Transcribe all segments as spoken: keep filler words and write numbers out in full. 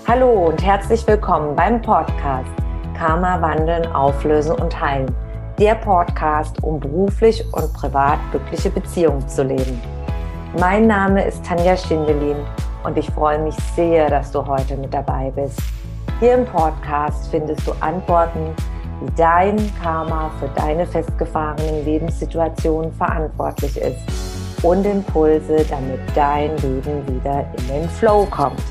Hallo und herzlich willkommen beim Podcast Karma wandeln, auflösen und heilen. Der Podcast, um beruflich und privat glückliche Beziehungen zu leben. Mein Name ist Tanja Schindelin und ich freue mich sehr, dass du heute mit dabei bist. Hier im Podcast findest du Antworten, wie dein Karma für deine festgefahrenen Lebenssituationen verantwortlich ist und Impulse, damit dein Leben wieder in den Flow kommt.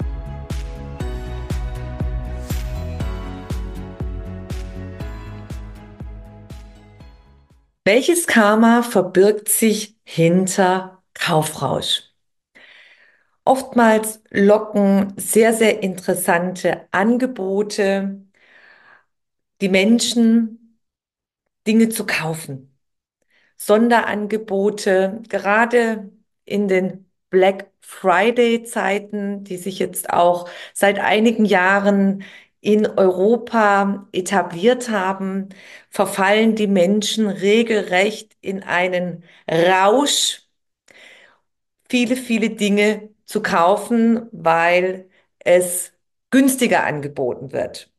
Welches Karma verbirgt sich hinter Kaufrausch? Oftmals locken sehr, sehr interessante Angebote die Menschen, Dinge zu kaufen. Sonderangebote, gerade in den Black Friday-Zeiten, die sich jetzt auch seit einigen Jahren in Europa etabliert haben, verfallen die Menschen regelrecht in einen Rausch, viele, viele Dinge zu kaufen, weil es günstiger angeboten wird.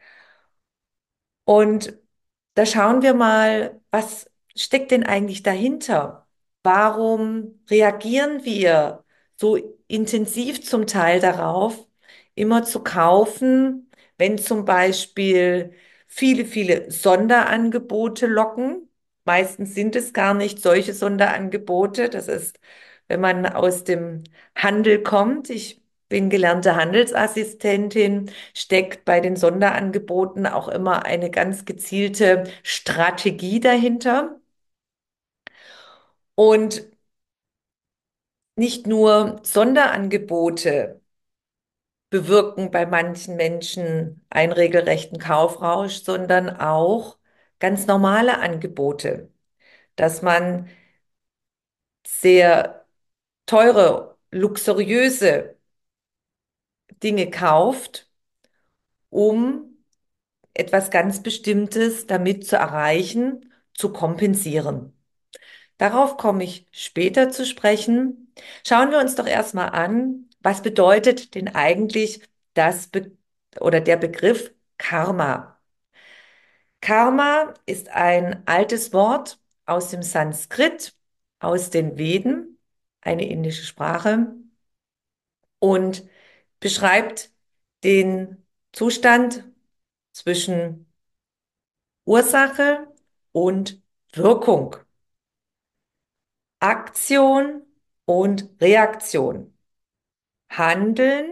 Und da schauen wir mal, was steckt denn eigentlich dahinter? Warum reagieren wir so intensiv zum Teil darauf, immer zu kaufen, wenn zum Beispiel viele, viele Sonderangebote locken? Meistens sind es gar nicht solche Sonderangebote. Das ist, wenn man aus dem Handel kommt. Ich bin gelernte Handelsassistentin, steckt bei den Sonderangeboten auch immer eine ganz gezielte Strategie dahinter. Und nicht nur Sonderangebote bewirken bei manchen Menschen einen regelrechten Kaufrausch, sondern auch ganz normale Angebote, dass man sehr teure, luxuriöse Dinge kauft, um etwas ganz Bestimmtes damit zu erreichen, zu kompensieren. Darauf komme ich später zu sprechen. Schauen wir uns doch erstmal an, was bedeutet denn eigentlich das Be oder der Begriff Karma? Karma ist ein altes Wort aus dem Sanskrit, aus den Veden, eine indische Sprache, und beschreibt den Zustand zwischen Ursache und Wirkung, Aktion und Reaktion, Handeln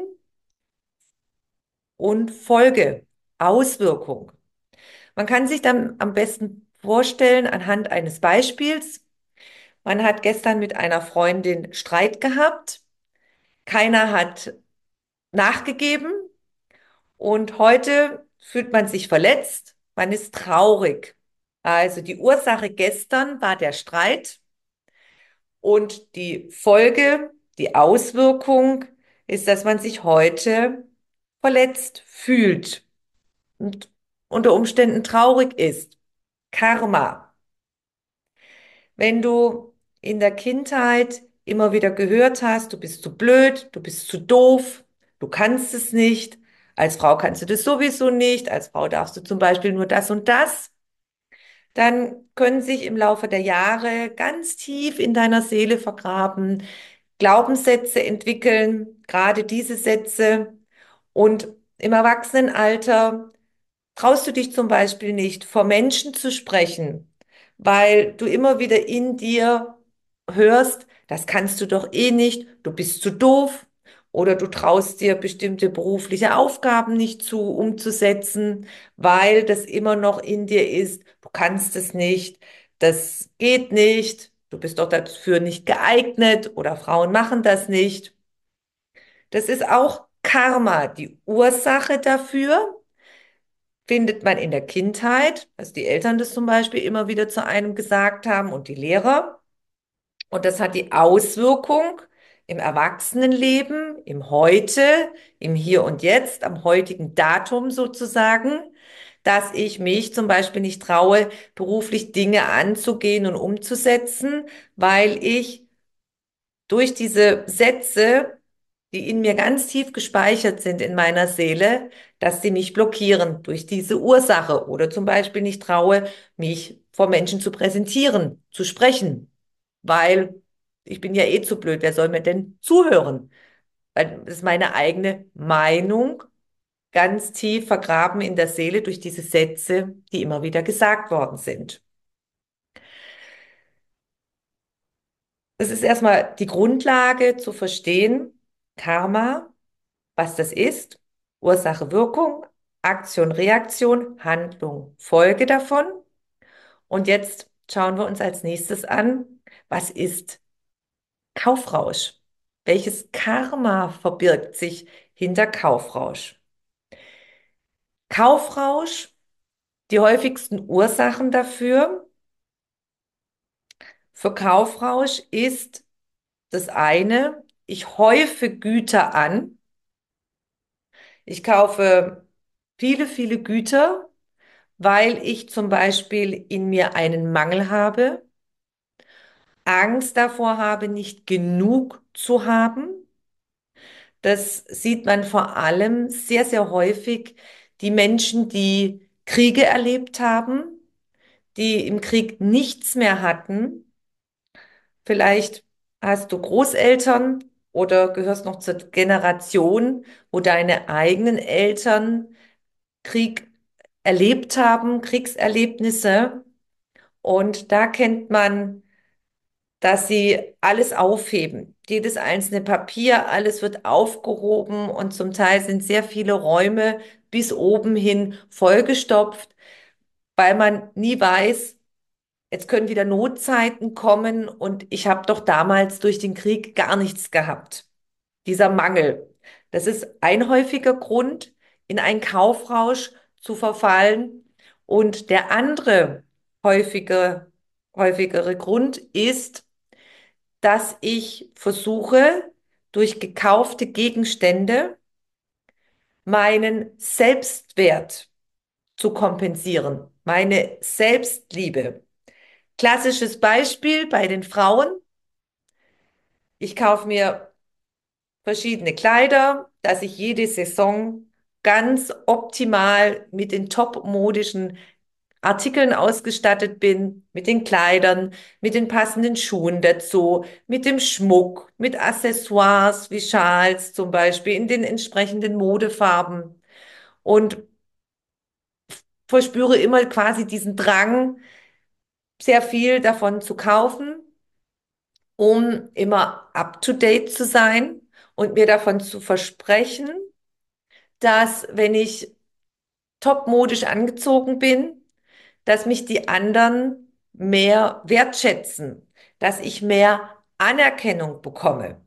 und Folge, Auswirkung. Man kann sich dann am besten vorstellen anhand eines Beispiels. Man hat gestern mit einer Freundin Streit gehabt. Keiner hat nachgegeben und heute fühlt man sich verletzt. Man ist traurig. Also die Ursache gestern war der Streit. Und die Folge, die Auswirkung ist, dass man sich heute verletzt fühlt und unter Umständen traurig ist. Karma. Wenn du in der Kindheit immer wieder gehört hast, du bist zu blöd, du bist zu doof, du kannst es nicht, als Frau kannst du das sowieso nicht, als Frau darfst du zum Beispiel nur das und das, dann können sich im Laufe der Jahre ganz tief in deiner Seele vergraben Glaubenssätze entwickeln, gerade diese Sätze. Und im Erwachsenenalter traust du dich zum Beispiel nicht, vor Menschen zu sprechen, weil du immer wieder in dir hörst, das kannst du doch eh nicht, du bist zu doof oder du traust dir bestimmte berufliche Aufgaben nicht zu, umzusetzen, weil das immer noch in dir ist, du kannst es nicht, das geht nicht, du bist doch dafür nicht geeignet oder Frauen machen das nicht. Das ist auch Karma, die Ursache dafür findet man in der Kindheit, dass die Eltern das zum Beispiel immer wieder zu einem gesagt haben und die Lehrer. Und das hat die Auswirkung im Erwachsenenleben, im Heute, im Hier und Jetzt, am heutigen Datum sozusagen, dass ich mich zum Beispiel nicht traue, beruflich Dinge anzugehen und umzusetzen, weil ich durch diese Sätze die in mir ganz tief gespeichert sind in meiner Seele, dass sie mich blockieren durch diese Ursache oder zum Beispiel nicht traue, mich vor Menschen zu präsentieren, zu sprechen, weil ich bin ja eh zu blöd, wer soll mir denn zuhören? Weil das ist meine eigene Meinung, ganz tief vergraben in der Seele durch diese Sätze, die immer wieder gesagt worden sind. Das ist erstmal die Grundlage zu verstehen, Karma, was das ist, Ursache, Wirkung, Aktion, Reaktion, Handlung, Folge davon. Und jetzt schauen wir uns als nächstes an, was ist Kaufrausch? Welches Karma verbirgt sich hinter Kaufrausch? Kaufrausch, die häufigsten Ursachen dafür, für Kaufrausch ist das eine, ich häufe Güter an. Ich kaufe viele, viele Güter, weil ich zum Beispiel in mir einen Mangel habe, Angst davor habe, nicht genug zu haben. Das sieht man vor allem sehr, sehr häufig, die Menschen, die Kriege erlebt haben, die im Krieg nichts mehr hatten. Vielleicht hast du Großeltern oder gehörst noch zur Generation, wo deine eigenen Eltern Krieg erlebt haben, Kriegserlebnisse. Und da kennt man, dass sie alles aufheben. Jedes einzelne Papier, alles wird aufgehoben und zum Teil sind sehr viele Räume bis oben hin vollgestopft, weil man nie weiß, jetzt können wieder Notzeiten kommen und ich habe doch damals durch den Krieg gar nichts gehabt. Dieser Mangel. Das ist ein häufiger Grund, in einen Kaufrausch zu verfallen. Und der andere häufige, häufigere Grund ist, dass ich versuche, durch gekaufte Gegenstände meinen Selbstwert zu kompensieren, meine Selbstliebe. Klassisches Beispiel bei den Frauen. Ich kaufe mir verschiedene Kleider, dass ich jede Saison ganz optimal mit den top-modischen Artikeln ausgestattet bin, mit den Kleidern, mit den passenden Schuhen dazu, mit dem Schmuck, mit Accessoires wie Schals zum Beispiel in den entsprechenden Modefarben und verspüre immer quasi diesen Drang, sehr viel davon zu kaufen, um immer up-to-date zu sein und mir davon zu versprechen, dass wenn ich topmodisch angezogen bin, dass mich die anderen mehr wertschätzen, dass ich mehr Anerkennung bekomme.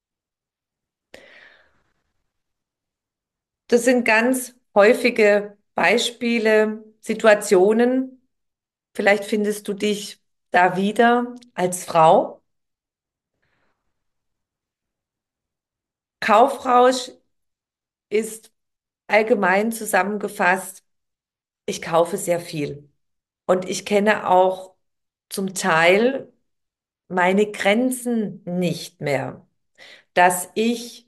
Das sind ganz häufige Beispiele, Situationen. Vielleicht findest du dich da wieder als Frau. Kaufrausch ist allgemein zusammengefasst, ich kaufe sehr viel. Und ich kenne auch zum Teil meine Grenzen nicht mehr, dass ich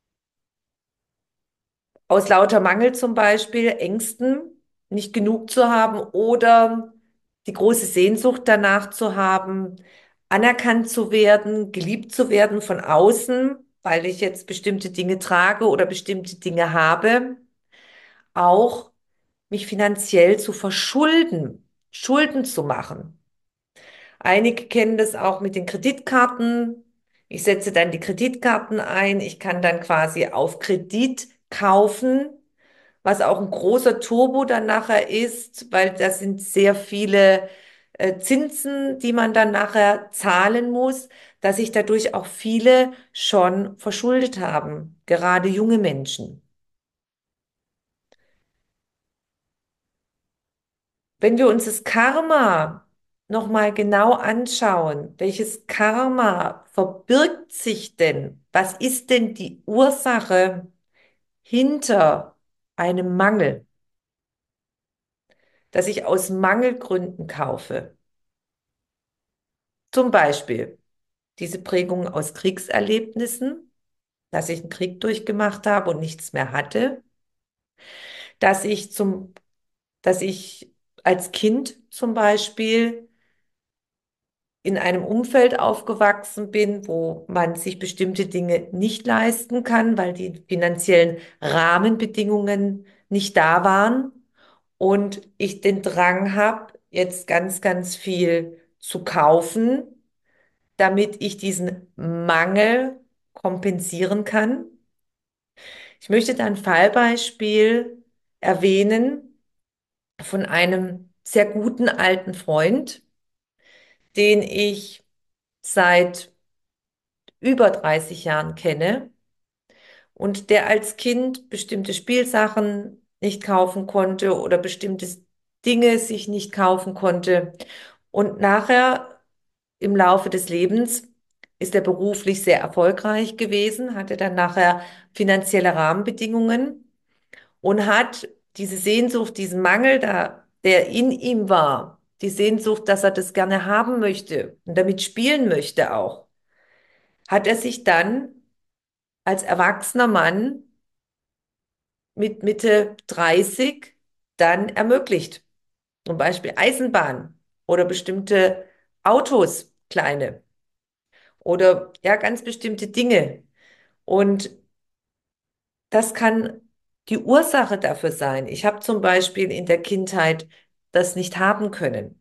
aus lauter Mangel zum Beispiel, Ängsten, nicht genug zu haben oder die große Sehnsucht danach zu haben, anerkannt zu werden, geliebt zu werden von außen, weil ich jetzt bestimmte Dinge trage oder bestimmte Dinge habe, auch mich finanziell zu verschulden, Schulden zu machen. Einige kennen das auch mit den Kreditkarten. Ich setze dann die Kreditkarten ein. Ich kann dann quasi auf Kredit kaufen, was auch ein großer Turbo dann nachher ist, weil das sind sehr viele äh, Zinsen, die man dann nachher zahlen muss, dass sich dadurch auch viele schon verschuldet haben, gerade junge Menschen. Wenn wir uns das Karma nochmal genau anschauen, welches Karma verbirgt sich denn? Was ist denn die Ursache hinter einem Mangel, dass ich aus Mangelgründen kaufe? Zum Beispiel diese Prägung aus Kriegserlebnissen, dass ich einen Krieg durchgemacht habe und nichts mehr hatte, dass ich zum, dass ich als Kind zum Beispiel in einem Umfeld aufgewachsen bin, wo man sich bestimmte Dinge nicht leisten kann, weil die finanziellen Rahmenbedingungen nicht da waren und ich den Drang habe, jetzt ganz, ganz viel zu kaufen, damit ich diesen Mangel kompensieren kann. Ich möchte da ein Fallbeispiel erwähnen von einem sehr guten alten Freund, den ich seit über dreißig Jahren kenne und der als Kind bestimmte Spielsachen nicht kaufen konnte oder bestimmte Dinge sich nicht kaufen konnte. Und nachher im Laufe des Lebens ist er beruflich sehr erfolgreich gewesen, hatte dann nachher finanzielle Rahmenbedingungen und hat diese Sehnsucht, diesen Mangel da, der in ihm war, die Sehnsucht, dass er das gerne haben möchte und damit spielen möchte auch, hat er sich dann als erwachsener Mann mit Mitte dreißig dann ermöglicht. Zum Beispiel Eisenbahn oder bestimmte Autos, kleine oder ja, ganz bestimmte Dinge. Und das kann die Ursache dafür sein. Ich habe zum Beispiel in der Kindheit das nicht haben können.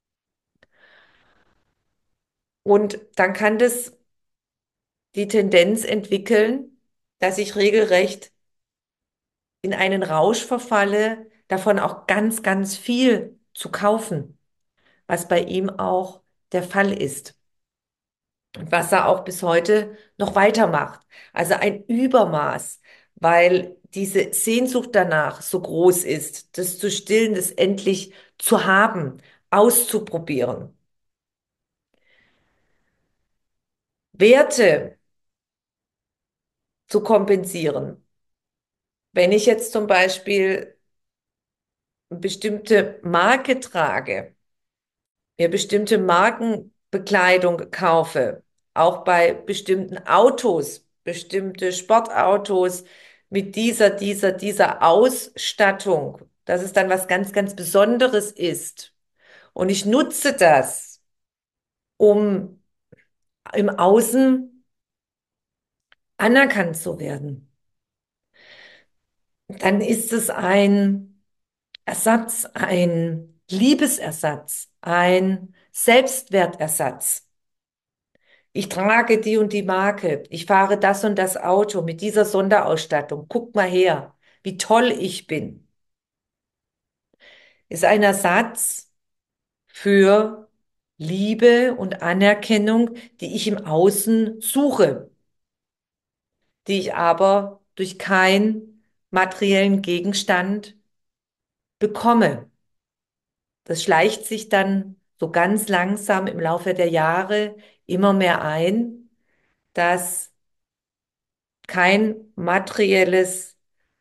Und dann kann das die Tendenz entwickeln, dass ich regelrecht in einen Rausch verfalle, davon auch ganz, ganz viel zu kaufen, was bei ihm auch der Fall ist und was er auch bis heute noch weitermacht. Also ein Übermaß, weil diese Sehnsucht danach so groß ist, das zu stillen, das endlich zu haben, auszuprobieren. Werte zu kompensieren. Wenn ich jetzt zum Beispiel eine bestimmte Marke trage, mir bestimmte Markenbekleidung kaufe, auch bei bestimmten Autos, bestimmte Sportautos mit dieser, dieser, dieser Ausstattung, dass es dann was ganz, ganz Besonderes ist. Und ich nutze das, um im Außen anerkannt zu werden. Dann ist es ein Ersatz, ein Liebesersatz, ein Selbstwertersatz. Ich trage die und die Marke. Ich fahre das und das Auto mit dieser Sonderausstattung. Guck mal her, wie toll ich bin. Ist ein Ersatz für Liebe und Anerkennung, die ich im Außen suche, die ich aber durch keinen materiellen Gegenstand bekomme. Das schleicht sich dann so ganz langsam im Laufe der Jahre immer mehr ein, dass kein materielles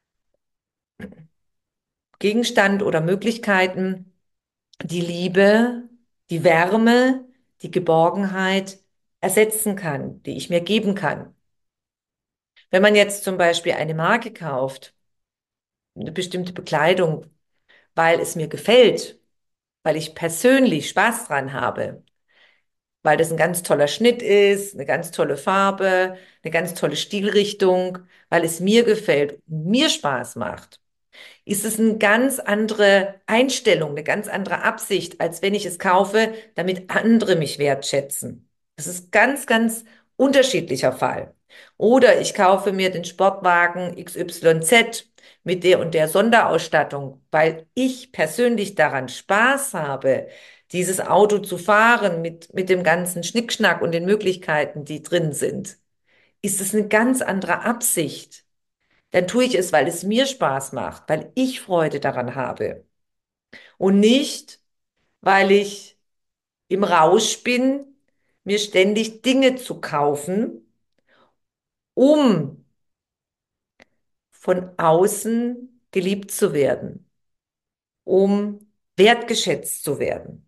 Gegenstand oder Möglichkeiten die Liebe, die Wärme, die Geborgenheit ersetzen kann, die ich mir geben kann. Wenn man jetzt zum Beispiel eine Marke kauft, eine bestimmte Bekleidung, weil es mir gefällt, weil ich persönlich Spaß dran habe, weil das ein ganz toller Schnitt ist, eine ganz tolle Farbe, eine ganz tolle Stilrichtung, weil es mir gefällt, mir Spaß macht, ist es eine ganz andere Einstellung, eine ganz andere Absicht, als wenn ich es kaufe, damit andere mich wertschätzen. Das ist ganz, ganz unterschiedlicher Fall. Oder ich kaufe mir den Sportwagen X Y Z mit der und der Sonderausstattung, weil ich persönlich daran Spaß habe, dieses Auto zu fahren mit, mit dem ganzen Schnickschnack und den Möglichkeiten, die drin sind. Ist es eine ganz andere Absicht? Dann tue ich es, weil es mir Spaß macht, weil ich Freude daran habe und nicht, weil ich im Rausch bin, mir ständig Dinge zu kaufen, um von außen geliebt zu werden, um wertgeschätzt zu werden.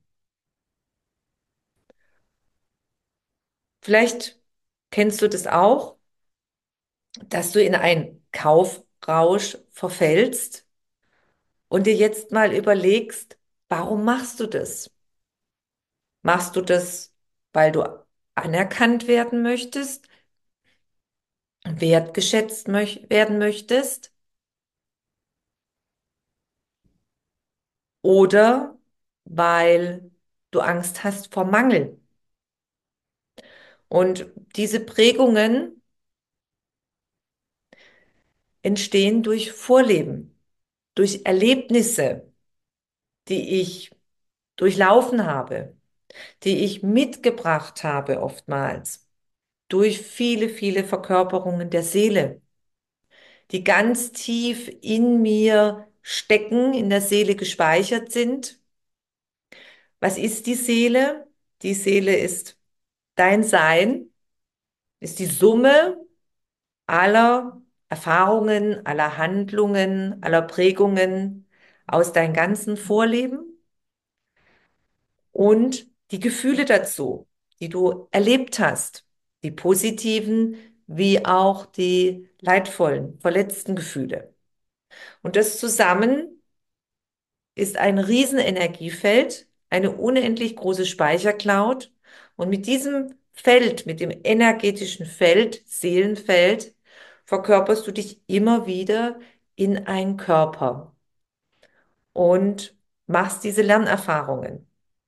Vielleicht kennst du das auch, dass du in einen Kaufrausch verfällst und dir jetzt mal überlegst, warum machst du das? Machst du das, weil du anerkannt werden möchtest, wertgeschätzt möch werden möchtest oder weil du Angst hast vor Mangel? Und diese Prägungen entstehen durch Vorleben, durch Erlebnisse, die ich durchlaufen habe, die ich mitgebracht habe oftmals, durch viele, viele Verkörperungen der Seele, die ganz tief in mir stecken, in der Seele gespeichert sind. Was ist die Seele? Die Seele ist dein Sein, ist die Summe aller Erfahrungen, aller Handlungen, aller Prägungen aus deinem ganzen Vorleben und die Gefühle dazu, die du erlebt hast, die positiven wie auch die leidvollen, verletzten Gefühle. Und das zusammen ist ein Riesenenergiefeld, eine unendlich große Speichercloud. Und mit diesem Feld, mit dem energetischen Feld, Seelenfeld, verkörperst du dich immer wieder in einen Körper und machst diese Lernerfahrungen.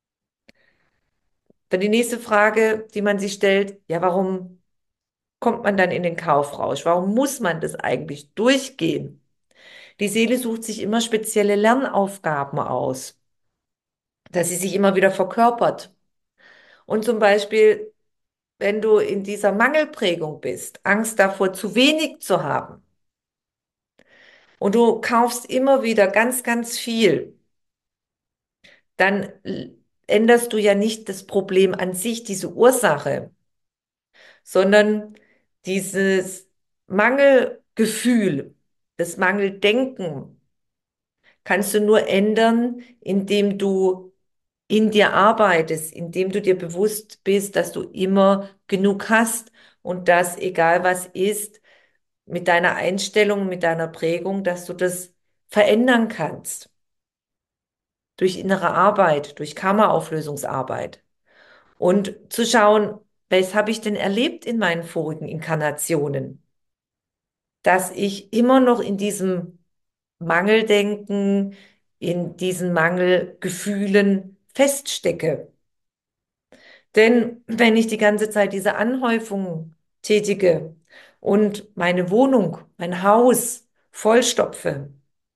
Dann die nächste Frage, die man sich stellt, ja, warum kommt man dann in den Kaufrausch? Warum muss man das eigentlich durchgehen? Die Seele sucht sich immer spezielle Lernaufgaben aus, dass sie sich immer wieder verkörpert. Und zum Beispiel, wenn du in dieser Mangelprägung bist, Angst davor, zu wenig zu haben, und du kaufst immer wieder ganz, ganz viel, dann l- änderst du ja nicht das Problem an sich, diese Ursache, sondern dieses Mangelgefühl, das Mangeldenken kannst du nur ändern, indem du in dir arbeitest, indem du dir bewusst bist, dass du immer genug hast und dass, egal was ist, mit deiner Einstellung, mit deiner Prägung, dass du das verändern kannst. Durch innere Arbeit, durch Karma-Auflösungsarbeit. Und zu schauen, was habe ich denn erlebt in meinen vorigen Inkarnationen? Dass ich immer noch in diesem Mangeldenken, in diesen Mangelgefühlen feststecke. Denn wenn ich die ganze Zeit diese Anhäufung tätige und meine Wohnung, mein Haus vollstopfe,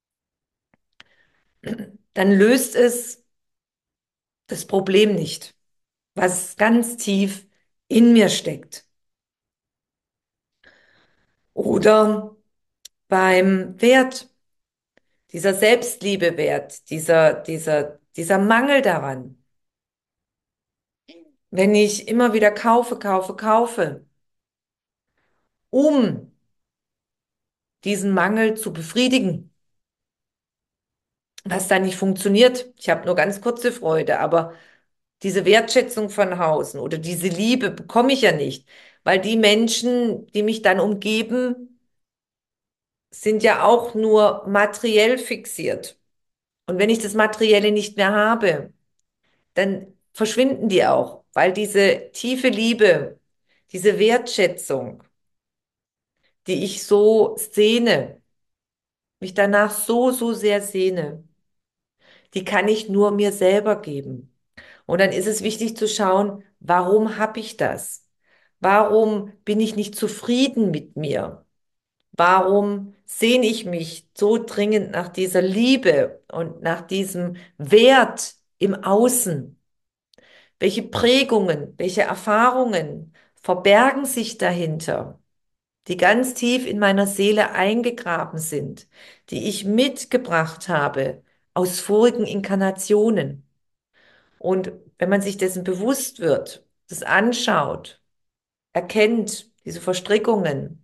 dann löst es das Problem nicht, was ganz tief in mir steckt. Oder beim Wert, dieser Selbstliebewert, dieser, dieser, dieser Mangel daran. Wenn ich immer wieder kaufe, kaufe, kaufe, um diesen Mangel zu befriedigen, was dann nicht funktioniert. Ich habe nur ganz kurze Freude, aber diese Wertschätzung von außen oder diese Liebe bekomme ich ja nicht, weil die Menschen, die mich dann umgeben, sind ja auch nur materiell fixiert. Und wenn ich das Materielle nicht mehr habe, dann verschwinden die auch, weil diese tiefe Liebe, diese Wertschätzung, die ich so sehne, mich danach so, so sehr sehne, die kann ich nur mir selber geben. Und dann ist es wichtig zu schauen, warum habe ich das? Warum bin ich nicht zufrieden mit mir? Warum sehne ich mich so dringend nach dieser Liebe und nach diesem Wert im Außen? Welche Prägungen, welche Erfahrungen verbergen sich dahinter, die ganz tief in meiner Seele eingegraben sind, die ich mitgebracht habe aus vorigen Inkarnationen? Und wenn man sich dessen bewusst wird, das anschaut, erkennt diese Verstrickungen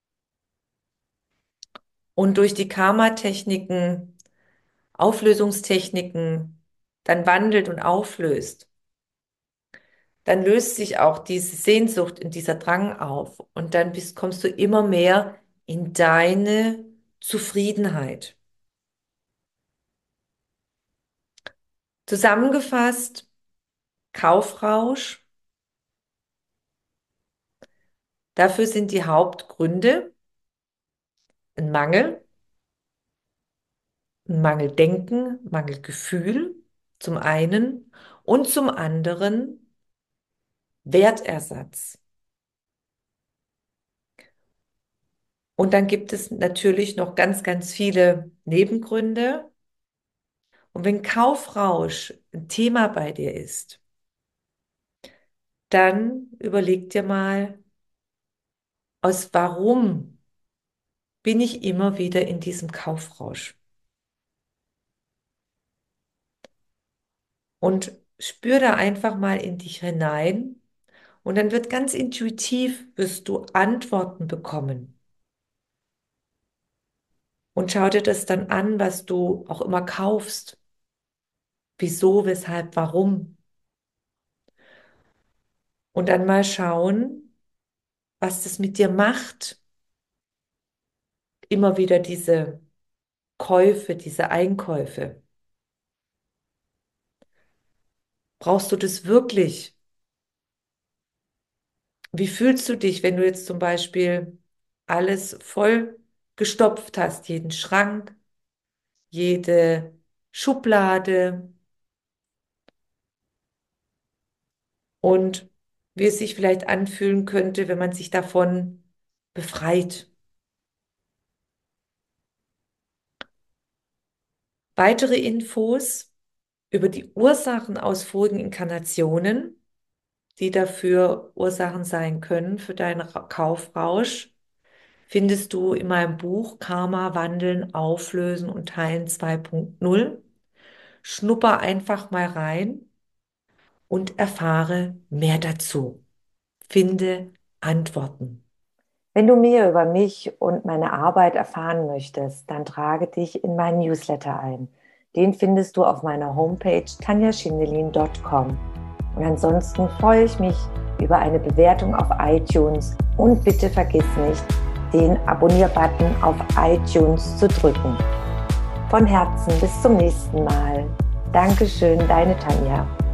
und durch die Karma-Techniken, Auflösungstechniken dann wandelt und auflöst, dann löst sich auch diese Sehnsucht und dieser Drang auf und dann bist, kommst du immer mehr in deine Zufriedenheit. Zusammengefasst, Kaufrausch, dafür sind die Hauptgründe ein Mangel, ein Mangeldenken, Mangelgefühl zum einen und zum anderen Wertersatz. Und dann gibt es natürlich noch ganz, ganz viele Nebengründe. Und wenn Kaufrausch ein Thema bei dir ist, dann überleg dir mal, aus warum bin ich immer wieder in diesem Kaufrausch? Und spür da einfach mal in dich hinein und dann wird ganz intuitiv, wirst du Antworten bekommen. Und schau dir das dann an, was du auch immer kaufst. Wieso, weshalb, warum? Und dann mal schauen, was das mit dir macht. Immer wieder diese Käufe, diese Einkäufe. Brauchst du das wirklich? Wie fühlst du dich, wenn du jetzt zum Beispiel alles voll gestopft hast, jeden Schrank, jede Schublade und wie es sich vielleicht anfühlen könnte, wenn man sich davon befreit? Weitere Infos über die Ursachen aus vorigen Inkarnationen, die dafür Ursachen sein können für deinen Ra- Kaufrausch, findest du in meinem Buch Karma wandeln, auflösen und heilen zwei Punkt null. Schnupper einfach mal rein und erfahre mehr dazu. Finde Antworten. Wenn du mehr über mich und meine Arbeit erfahren möchtest, dann trage dich in meinen Newsletter ein. Den findest du auf meiner Homepage tanja schindelin punkt com. Und ansonsten freue ich mich über eine Bewertung auf iTunes und bitte vergiss nicht, den Abonnier-Button auf iTunes zu drücken. Von Herzen bis zum nächsten Mal. Dankeschön, deine Tanja.